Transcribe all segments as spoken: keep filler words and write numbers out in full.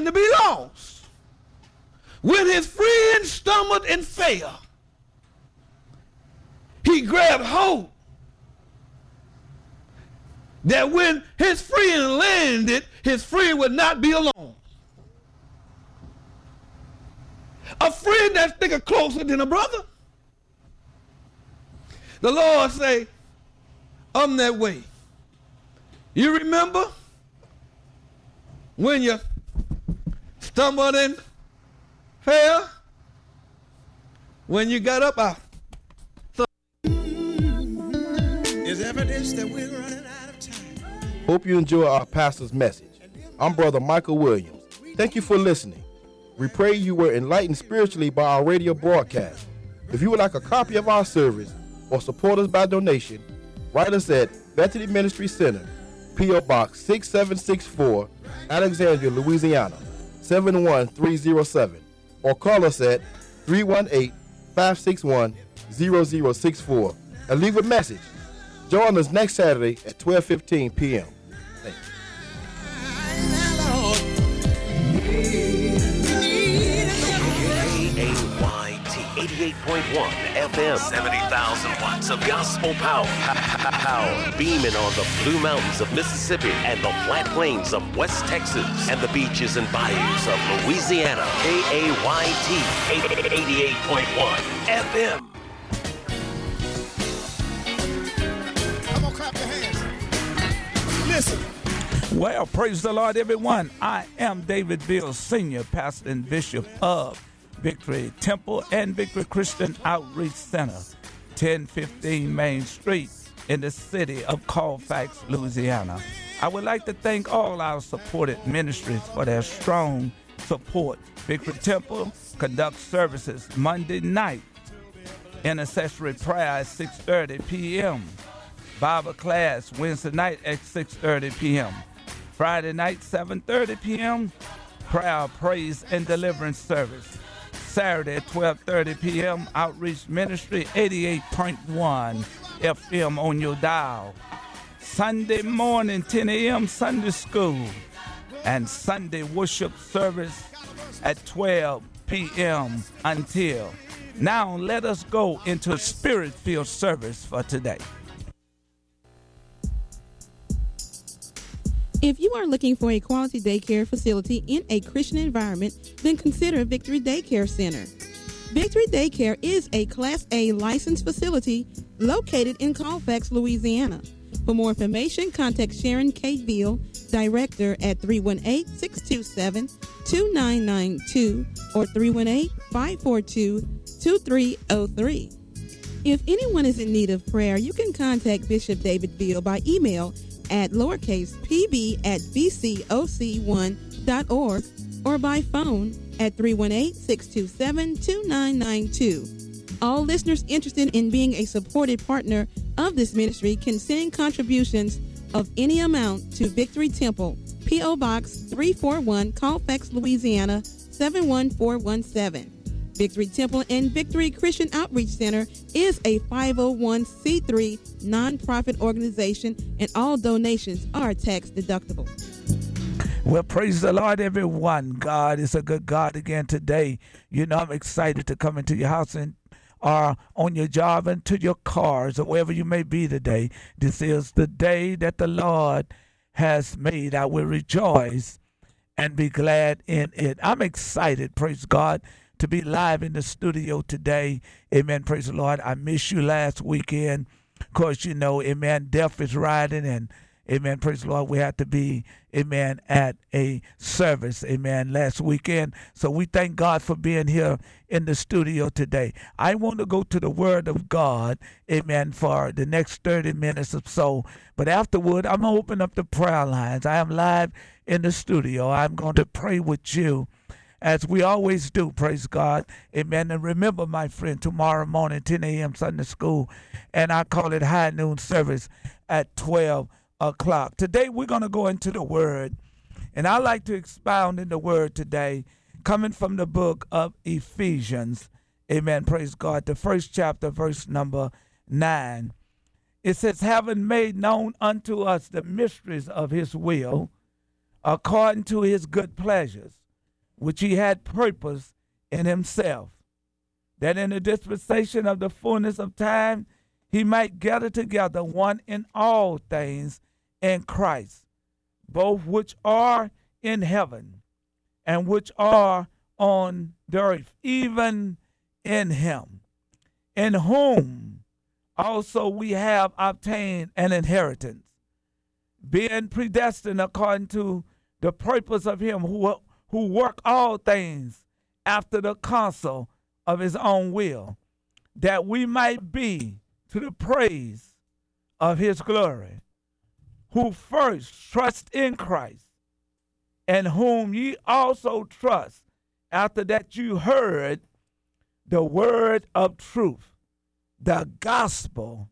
to be lost. When his friend stumbled and fell, he grabbed hope that when his friend landed, his friend would not be alone. A friend that's sticking closer than a brother. The Lord say, I'm that way. You remember when you stumbled and fell? When you got up out. So Is evidence that we're running out of time. Hope you enjoy our pastor's message. I'm Brother Michael Williams. Thank you for listening. We pray you were enlightened spiritually by our radio broadcast. If you would like a copy of our service or support us by donation, write us at Bethany Ministry Center, P O Box six seven six four, Alexandria, Louisiana, seven one three zero seven, or call us at three one eight, five six one, zero zero six four and leave a message. Join us next Saturday at twelve fifteen p m Thank you. K A Y T eighty-eight point one F M, seventy thousand watts of gospel power. Power beaming on the Blue Mountains of Mississippi and the flat plains of West Texas and the beaches and bayous of Louisiana. K A Y T eighty-eight point one F M. Come on, clap your hands. Listen. Well, praise the Lord, everyone. I am David Bill, Senior Pastor and Bishop of Victory Temple and Victory Christian Outreach Center, ten fifteen Main Street in the city of Colfax, Louisiana. I would like to thank all our supported ministries for their strong support. Victory Temple conducts services Monday night, intercessory prayer at six thirty p m Bible class Wednesday night at six thirty p m Friday night, seven thirty p m prayer, praise, and deliverance service. Saturday at twelve thirty p m Outreach Ministry, eighty-eight point one F M on your dial. Sunday morning, ten a m Sunday school. And Sunday worship service at twelve p m until. Now let us go into spirit-filled service for today. If you are looking for a quality daycare facility in a Christian environment, then consider Victory Daycare Center. Victory Daycare is a Class A licensed facility located in Colfax, Louisiana. For more information, contact Sharon K. Veal, Director, at three one eight, six two seven, two nine nine two or three one eight, five four two, two three zero three. If anyone is in need of prayer, you can contact Bishop David Veal by email at lowercase pb at v c o c one dot org or by phone at three one eight, six two seven, two nine nine two. All listeners interested in being a supported partner of this ministry can send contributions of any amount to Victory Temple, P O Box three forty-one, Colfax, Louisiana, seven one four one seven. Victory Temple and Victory Christian Outreach Center is a five oh one c three nonprofit organization, and all donations are tax deductible. Well, praise the Lord, everyone. God is a good God again today. You know, I'm excited to come into your house and or on your job and to your cars or wherever you may be today. This is the day that the Lord has made. I will rejoice and be glad in it. I'm excited, praise God, to be live in the studio today. Amen. Praise the Lord. I missed you last weekend. Of course, you know, amen, death is riding, and amen, praise the Lord, we had to be, amen, at a service, amen, last weekend. So we thank God for being here in the studio today. I want to go to the Word of God, amen, for the next thirty minutes or so. But afterward, I'm going to open up the prayer lines. I am live in the studio. I'm going to pray with you, as we always do, praise God. Amen. And remember, my friend, tomorrow morning, ten a m Sunday school, and I call it high noon service at twelve o'clock. Today, we're going to go into the Word, and I like to expound in the Word today, coming from the book of Ephesians. Amen. Praise God. The first chapter, verse number nine. It says, having made known unto us the mysteries of his will, according to his good pleasures, which he had purpose in himself, that in the dispensation of the fullness of time he might gather together one in all things in Christ, both which are in heaven and which are on the earth, even in him, in whom also we have obtained an inheritance, being predestined according to the purpose of him who, who work all things after the counsel of his own will, that we might be to the praise of his glory, who first trust in Christ, and whom ye also trust after that you heard the word of truth, the gospel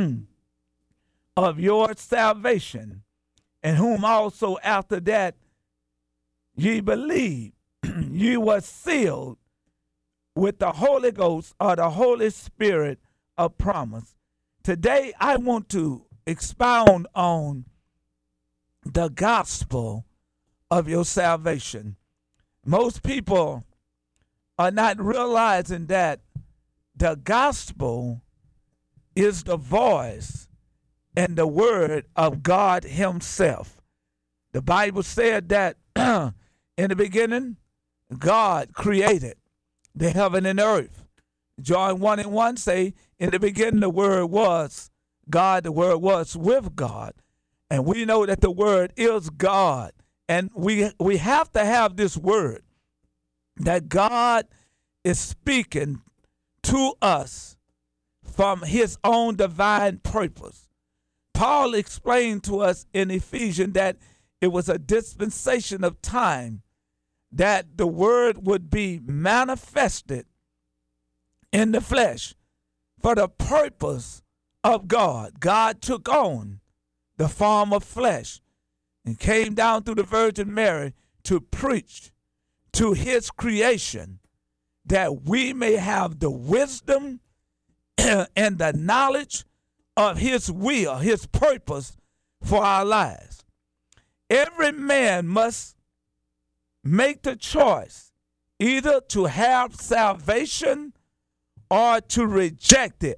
of your salvation, and whom also after that ye believed, ye were sealed with the Holy Ghost or the Holy Spirit of promise. Today I want to expound on the gospel of your salvation. Most people are not realizing that the gospel is the voice and the word of God himself. The Bible said that in the beginning, God created the heaven and earth. John one and one say, in the beginning the word was God, the word was with God. And we know that the word is God. And we we have to have this word that God is speaking to us from his own divine purpose. Paul explained to us in Ephesians that it was a dispensation of time that the word would be manifested in the flesh for the purpose of God. God took on the form of flesh and came down through the Virgin Mary to preach to his creation that we may have the wisdom and the knowledge of his will, his purpose for our lives. Every man must make the choice either to have salvation or to reject it.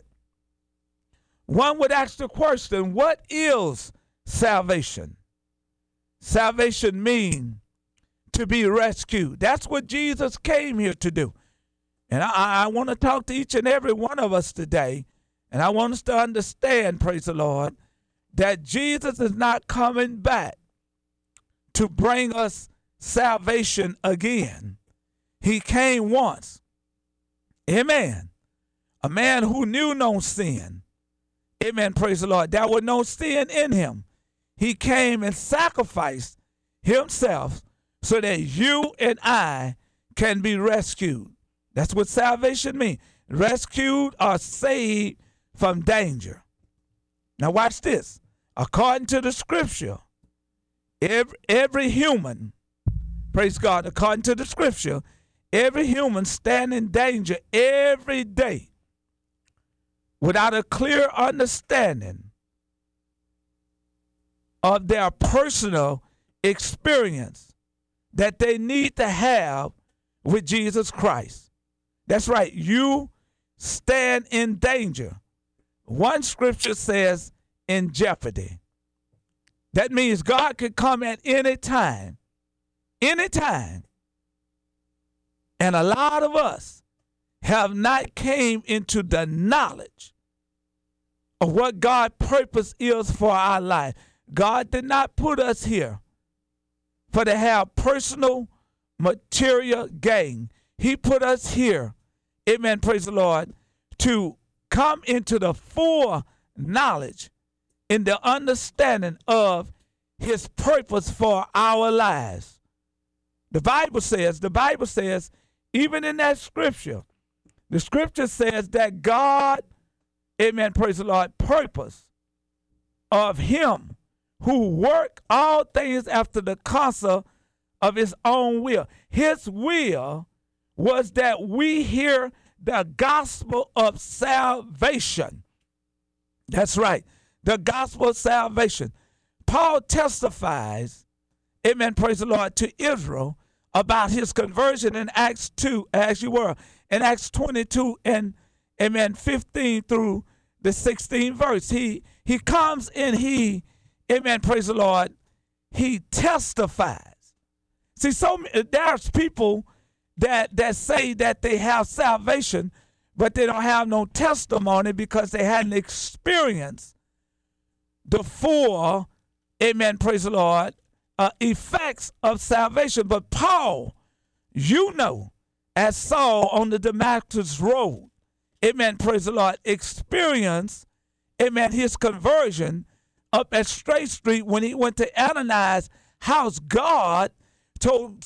One would ask the question, what is salvation? Salvation means to be rescued. That's what Jesus came here to do. And I, I want to talk to each and every one of us today, and I want us to understand, praise the Lord, that Jesus is not coming back to bring us salvation again. He came once. Amen. A man who knew no sin. Amen. Praise the Lord. There was no sin in him. He came and sacrificed himself so that you and I can be rescued. That's what salvation means. Rescued or saved from danger. Now watch this. According to the scripture, every, every human, praise God, according to the scripture, every human stand in danger every day without a clear understanding of their personal experience that they need to have with Jesus Christ. That's right. You stand in danger. One scripture says in jeopardy. That means God could come at any time, any time. And a lot of us have not came into the knowledge of what God's purpose is for our life. God did not put us here for to have personal material gain. He put us here, amen, praise the Lord, to come into the full knowledge in the understanding of his purpose for our lives. The Bible says, the Bible says, even in that scripture, the scripture says that God, amen, praise the Lord, purpose of him who work all things after the counsel of his own will. His will was that we hear the gospel of salvation. That's right, the gospel of salvation. Paul testifies, amen, praise the Lord, to Israel about his conversion in Acts two, as you were, in Acts twenty-two and, amen, fifteen through the sixteenth verse. He, he comes and he, amen, praise the Lord, he testifies. See, so there's people that, that say that they have salvation, but they don't have no testimony because they hadn't experienced the full, amen, praise the Lord, uh, effects of salvation. But Paul, you know, as Saul on the Damascus road, amen, praise the Lord, experienced, amen, his conversion up at Straight Street when he went to Ananias' house. God told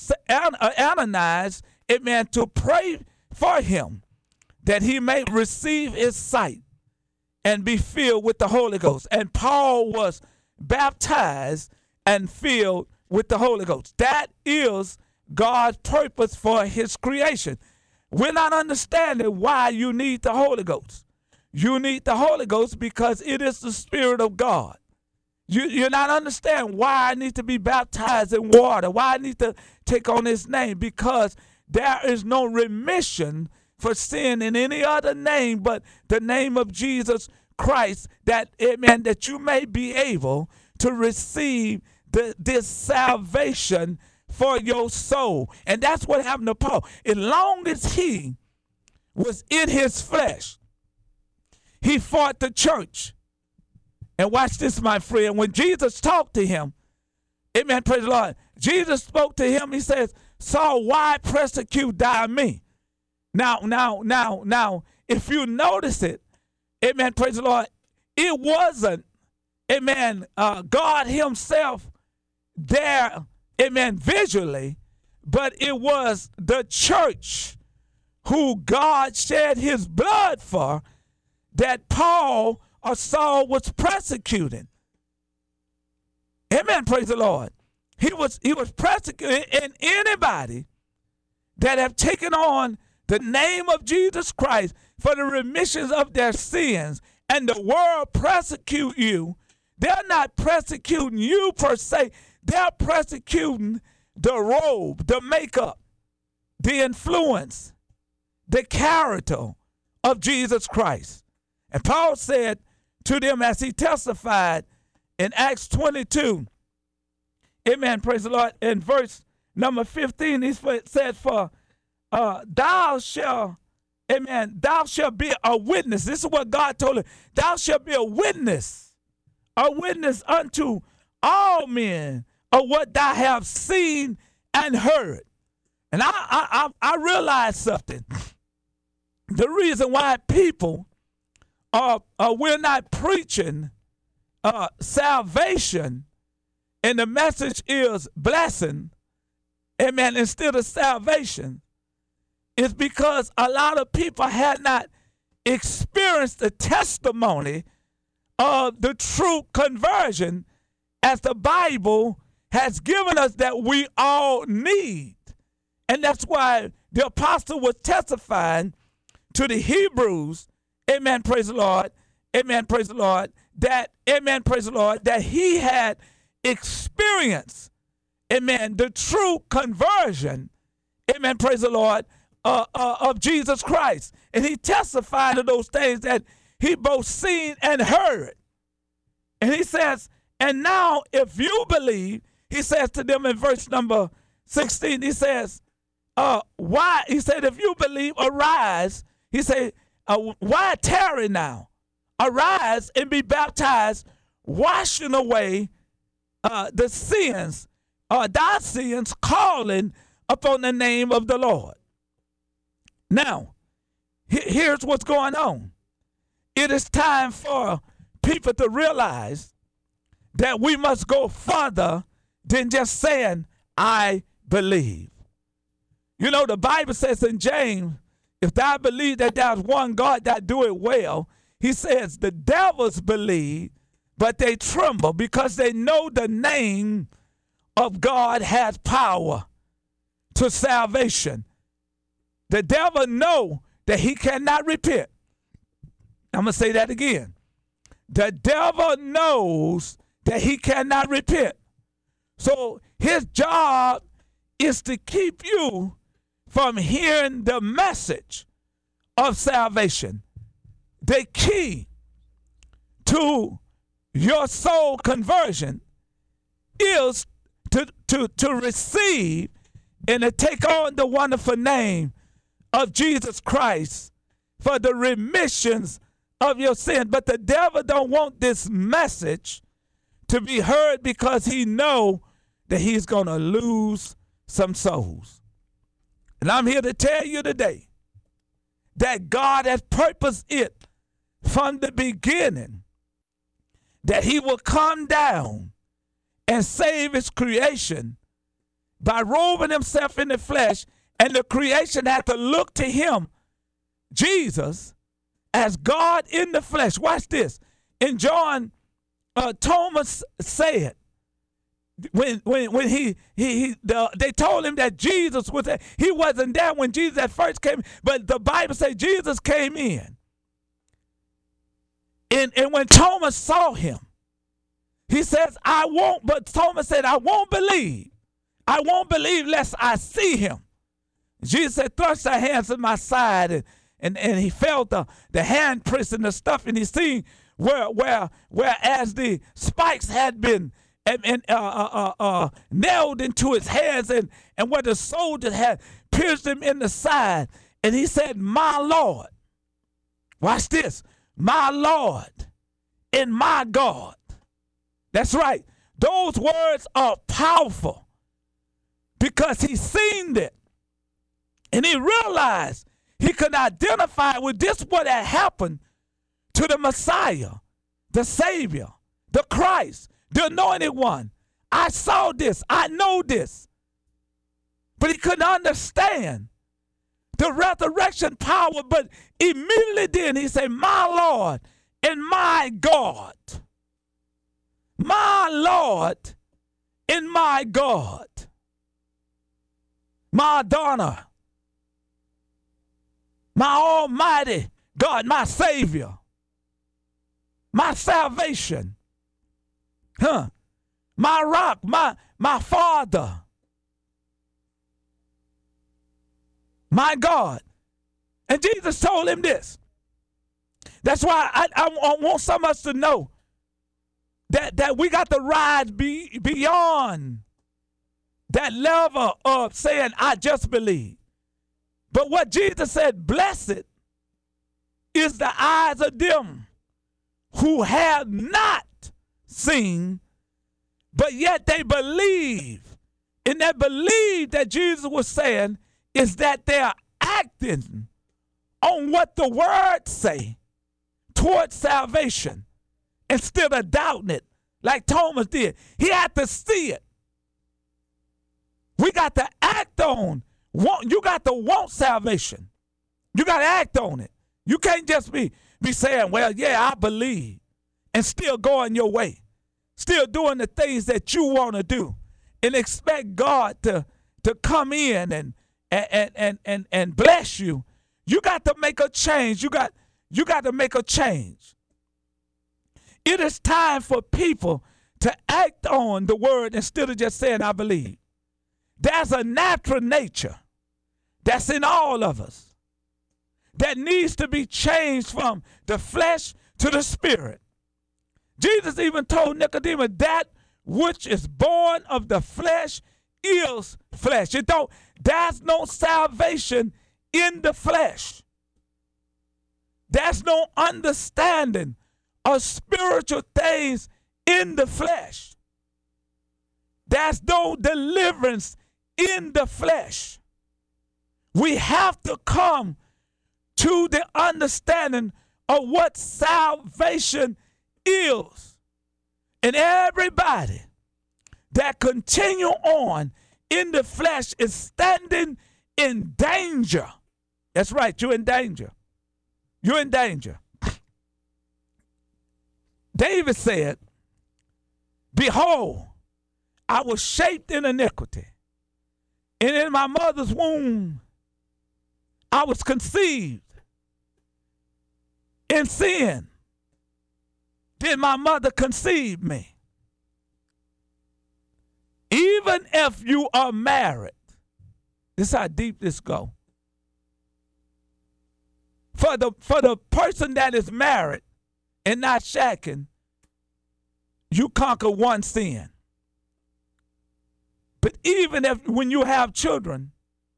Ananias, amen, to pray for him that he may receive his sight and be filled with the Holy Ghost. And Paul was baptized and filled with the Holy Ghost. That is God's purpose for his creation. We're not understanding why you need the Holy Ghost. You need the Holy Ghost because it is the Spirit of God. You, you're not understanding why I need to be baptized in water, why I need to take on his name, because there is no remission for sin in any other name but the name of Jesus Christ, that, amen, that you may be able to receive the, this salvation for your soul. And that's what happened to Paul. As long as he was in his flesh, he fought the church. And watch this, my friend. When Jesus talked to him, amen, praise the Lord, Jesus spoke to him. He says, Saul, why persecute thou me? Now, now, now, now, if you notice it, amen, praise the Lord, it wasn't, amen, uh, God himself there, amen, visually, but it was the church who God shed his blood for that Paul or Saul was persecuting. Amen, praise the Lord. He was, he was persecuting, and anybody that have taken on the name of Jesus Christ for the remissions of their sins, and the world persecute you, they're not persecuting you per se. They're persecuting the robe, the makeup, the influence, the character of Jesus Christ. And Paul said to them as he testified in Acts twenty-two, amen, praise the Lord, in verse number fifteen, he said, for uh, thou shalt, amen, thou shalt be a witness. This is what God told him. Thou shalt be a witness, a witness unto all men of what thou have seen and heard. And I, I, I, I realized something. The reason why people are, uh, we're not preaching uh, salvation, and the message is blessing, amen, instead of salvation, is because a lot of people had not experienced the testimony of the true conversion as the Bible has given us that we all need. And that's why the apostle was testifying to the Hebrews, amen, praise the Lord, amen, praise the Lord, that, amen, praise the Lord, that he had experienced, amen, the true conversion, amen, praise the Lord, uh, uh, of Jesus Christ. And he testified to those things that he both seen and heard. And he says, and now if you believe, he says to them in verse number sixteen, he says, uh, why, he said, if you believe, arise. He said, uh, why tarry now? Arise and be baptized, washing away uh, the sins, uh, thy sins, calling upon the name of the Lord. Now, he- here's what's going on. It is time for people to realize that we must go further than just saying, I believe. You know, the Bible says in James, if thou believe that there's one God that do it well, he says the devils believe, but they tremble because they know the name of God has power to salvation. The devil know that he cannot repent. I'm going to say that again. The devil knows that he cannot repent. So his job is to keep you from hearing the message of salvation. The key to your soul conversion is to, to, to receive and to take on the wonderful name of Jesus Christ for the remissions of your sin. But the devil don't want this message to be heard because he know that he's going to lose some souls. And I'm here to tell you today that God has purposed it from the beginning that he will come down and save his creation by robing himself in the flesh, and the creation had to look to him, Jesus, as God in the flesh. Watch this. In John, uh, Thomas said, when when when he he, he the, they told him that Jesus was there. He wasn't there when Jesus at first came, but the Bible says Jesus came in. And, and when Thomas saw him, he says, I won't, but Thomas said, I won't believe. I won't believe lest I see him. Jesus said, thrust thy hands in my side, and and, and he felt the, the handprints and the stuff, and he seen where where where as the spikes had been and, and uh, uh, uh, uh, nailed into his hands, and, and where the soldiers had pierced him in the side. And he said, my Lord, watch this, my Lord and my God. That's right. Those words are powerful because he seen it. And he realized he could identify with this, what had happened to the Messiah, the Savior, the Christ, the Anointed One. I saw this. I know this. But he couldn't understand the resurrection power. But immediately then he said, my Lord and my God. My Lord and my God. My Adonai. My almighty God, my Savior, my salvation, huh? My rock, my, my Father, my God. And Jesus told him this. That's why I, I, I want some of us to know that, that we got to rise be, beyond that level of saying, I just believe. But what Jesus said, blessed is the eyes of them who have not seen, but yet they believe. And that believe that Jesus was saying is that they are acting on what the word say towards salvation instead of doubting it like Thomas did. He had to see it. We got to act on Want, you got to want salvation. You got to act on it. You can't just be, be saying, well, yeah, I believe, and still going your way, still doing the things that you want to do, and expect God to, to come in and, and, and, and, and bless you. You got to make a change. You got, you got to make a change. It is time for people to act on the word instead of just saying, I believe. There's a natural nature that's in all of us that needs to be changed from the flesh to the spirit. Jesus even told Nicodemus, that which is born of the flesh is flesh. You don't, there's no salvation in the flesh. There's no understanding of spiritual things in the flesh. There's no deliverance in the flesh. We have to come to the understanding of what salvation is. And everybody that continue on in the flesh is standing in danger. That's right, you're in danger. You're in danger. David said, behold, I was shaped in iniquity, and in my mother's womb I was conceived. In sin did my mother conceive me. Even if you are married, This is how deep this go. For the for the person that is married and not shacking, you conquer one sin. But even if when you have children,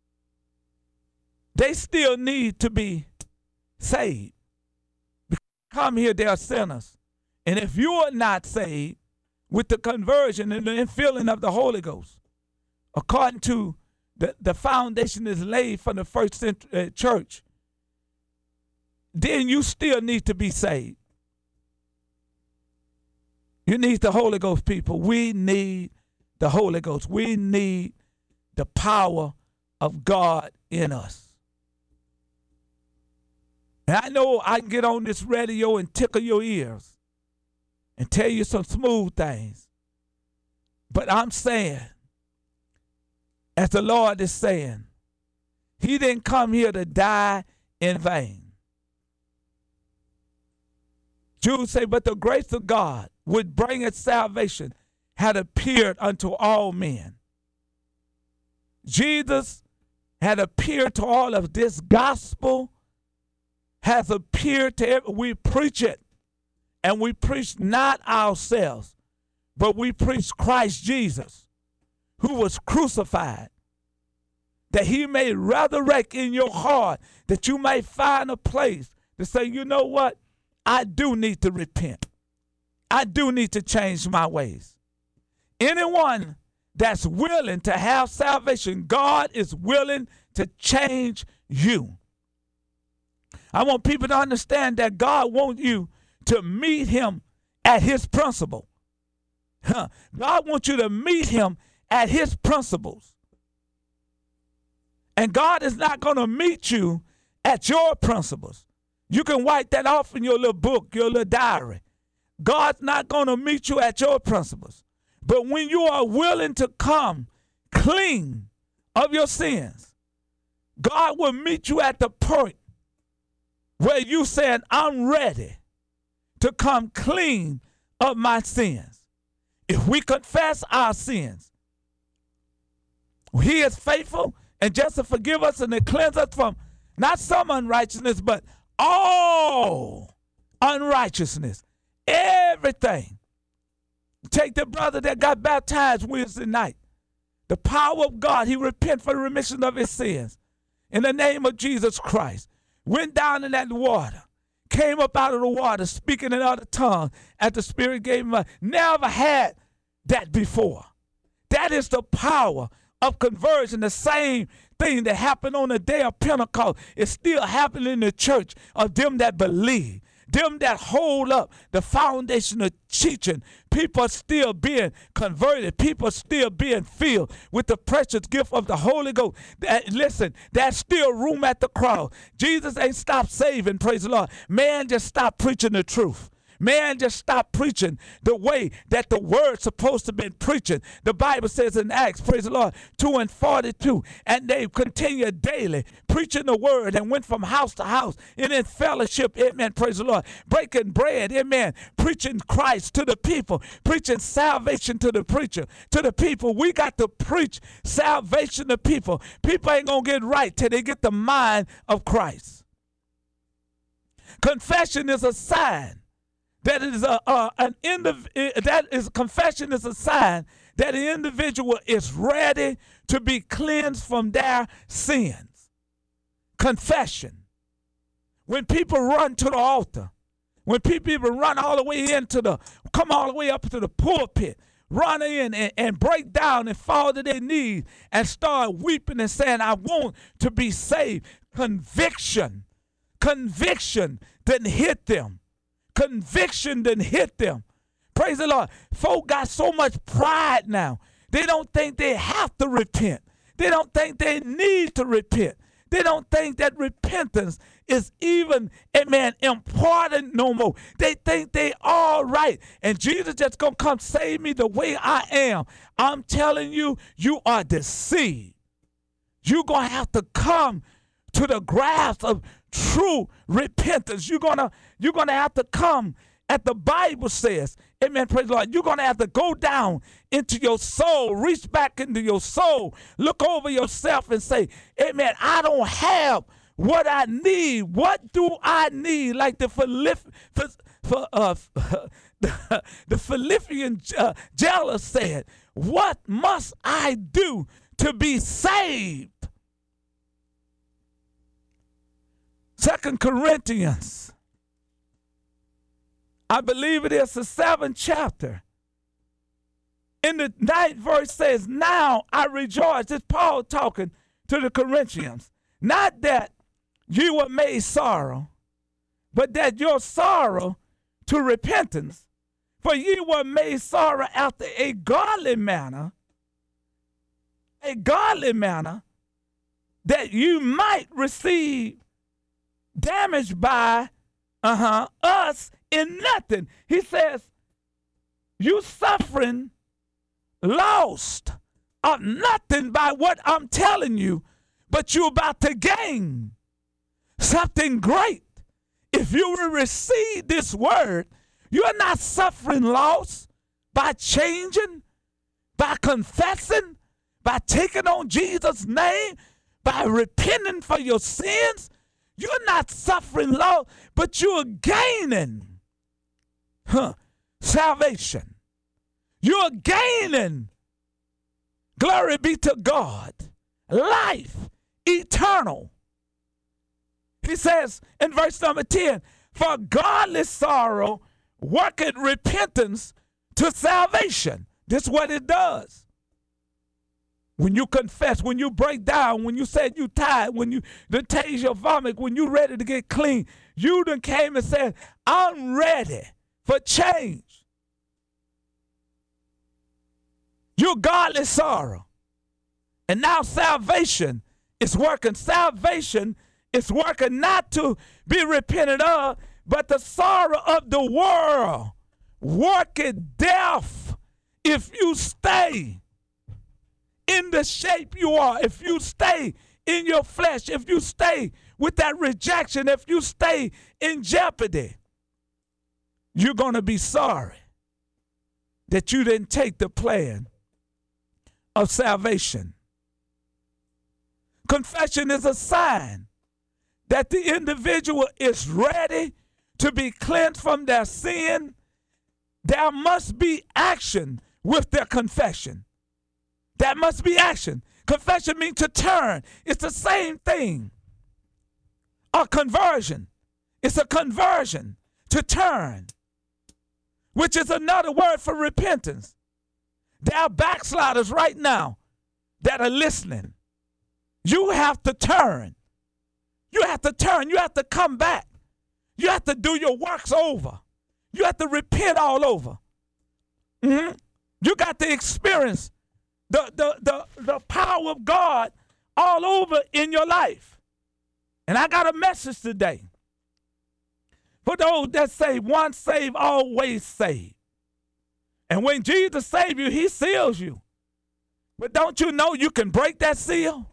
they still need to be saved. Because come here, they are sinners. And if you are not saved with the conversion and the infilling of the Holy Ghost, according to the, the foundation is laid for the first century, uh, church, then you still need to be saved. You need the Holy Ghost, people. We need the Holy Ghost. We need the power of God in us. And I know I can get on this radio and tickle your ears and tell you some smooth things. But I'm saying, as the Lord is saying, he didn't come here to die in vain. Jude say, but the grace of God would bring its salvation had appeared unto all men. Jesus had appeared to all of this gospel has appeared to every, we preach it, and we preach not ourselves, but we preach Christ Jesus, who was crucified, that he may resurrect in your heart, that you may find a place to say, you know what? I do need to repent. I do need to change my ways. Anyone that's willing to have salvation, God is willing to change you. I want people to understand that God wants you to meet him at his principle. Huh. God wants you to meet him at his principles. And God is not going to meet you at your principles. You can wipe that off in your little book, your little diary. God's not going to meet you at your principles. But when you are willing to come clean of your sins, God will meet you at the point where you said, I'm ready to come clean of my sins. If we confess our sins, he is faithful and just to forgive us and to cleanse us from not some unrighteousness, but all unrighteousness. Everything. Take the brother that got baptized Wednesday night. The power of God, he repented for the remission of his sins. In the name of Jesus Christ. Went down in that water. Came up out of the water speaking in other tongues as the Spirit gave him. A, never had that before. That is the power of conversion. The same thing that happened on the day of Pentecost is still happening in the church of them that believe. Them that hold up the foundation of teaching. People are still being converted. People are still being filled with the precious gift of the Holy Ghost. That, listen, there's still room at the cross. Jesus ain't stopped saving, praise the Lord. Man just stopped preaching the truth. Man just stopped preaching the way that the word's supposed to be preaching. The Bible says in Acts, praise the Lord, two and forty-two, and they continued daily preaching the word and went from house to house and in fellowship, amen, praise the Lord, breaking bread, amen, preaching Christ to the people, preaching salvation to the preacher, to the people. We got to preach salvation to people. People ain't going to get right till they get the mind of Christ. Confession is a sign. That is a, a an indiv- that is confession is a sign that the individual is ready to be cleansed from their sins. Confession. When people run to the altar, when people even run all the way into the, come all the way up to the pulpit, run in and, and break down and fall to their knees and start weeping and saying, I want to be saved. Conviction. Conviction didn't hit them. Conviction didn't hit them. Praise the Lord. Folk got so much pride now. They don't think they have to repent. They don't think they need to repent. They don't think that repentance is even, amen, important no more. They think they all right. And Jesus just going to come save me the way I am. I'm telling you, you are deceived. You're going to have to come to the grasp of true repentance. You're gonna, you're gonna have to come, at the Bible says, amen, praise the Lord, you're going to have to go down into your soul, reach back into your soul, look over yourself and say, amen, I don't have what I need. What do I need? Like the Philipp, for, for, uh, the, the Philippian uh, jailer said, what must I do to be saved? Second Corinthians, I believe it is the seventh chapter. In the ninth verse says, now I rejoice. It's Paul talking to the Corinthians. Not that you were made sorrow, but that your sorrow to repentance. For ye were made sorrow after a godly manner, a godly manner, that you might receive damage by uh-huh, us in nothing. He says, you suffering lost of nothing by what I'm telling you, but you're about to gain something great. If you will receive this word, you're not suffering loss by changing, by confessing, by taking on Jesus' name, by repenting for your sins. You're not suffering loss, but you're gaining huh, salvation. You're gaining, glory be to God, life eternal. He says in verse number ten, for godly sorrow worketh repentance to salvation. This is what it does. When you confess, when you break down, when you said you tired, when you done taste your vomit, when you ready to get clean, you done came and said, I'm ready for change. You're godly sorrow. And now salvation is working. Salvation is working not to be repented of, but the sorrow of the world worketh death. If you stay in the shape you are, if you stay in your flesh, if you stay with that rejection, if you stay in jeopardy, you're going to be sorry that you didn't take the plan of salvation. Confession is a sign that the individual is ready to be cleansed from their sin. There must be action with their confession. That must be action. Confession means to turn. It's the same thing. A conversion. It's a conversion to turn, which is another word for repentance. There are backsliders right now that are listening. You have to turn. You have to turn. You have to come back. You have to do your works over. You have to repent all over. Mm-hmm. You got to experience the, the, the, the power of God all over in your life. And I got a message today for those that say once saved, always saved. And when Jesus saves you, he seals you. But don't you know you can break that seal?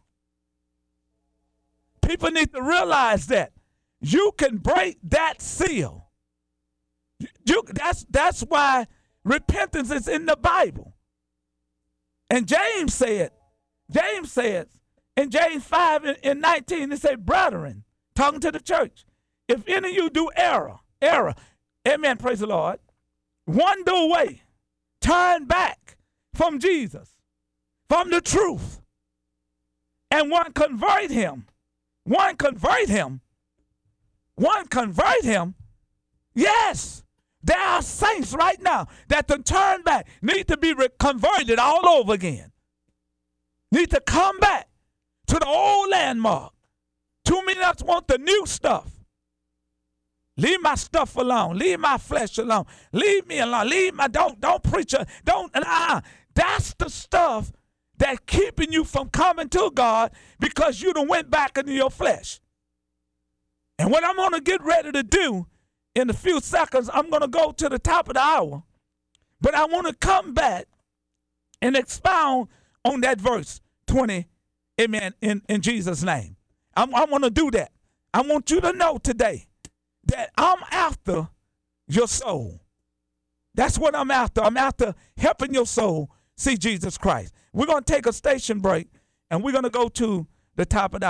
People need to realize that. You can break that seal. You, that's, that's why repentance is in the Bible. And James said, James says, in James five and nineteen, it said, brethren, talking to the church, if any of you do error, error, amen, praise the Lord, one do away, turn back from Jesus, from the truth, and one convert him, one convert him, one convert him, yes, there are saints right now that to turn back, need to be converted all over again, need to come back to the old landmark. Too many of us want the new stuff. Leave my stuff alone. Leave my flesh alone. Leave me alone. Leave my, don't, don't preach, a, don't, uh, that's the stuff that's keeping you from coming to God because you done went back into your flesh. And what I'm going to get ready to do in a few seconds, I'm going to go to the top of the hour, but I want to come back and expound on that verse twenty, amen, in, in Jesus' name. I'm, I want to do that. I want you to know today that I'm after your soul. That's what I'm after. I'm after helping your soul see Jesus Christ. We're going to take a station break, and we're going to go to the top of the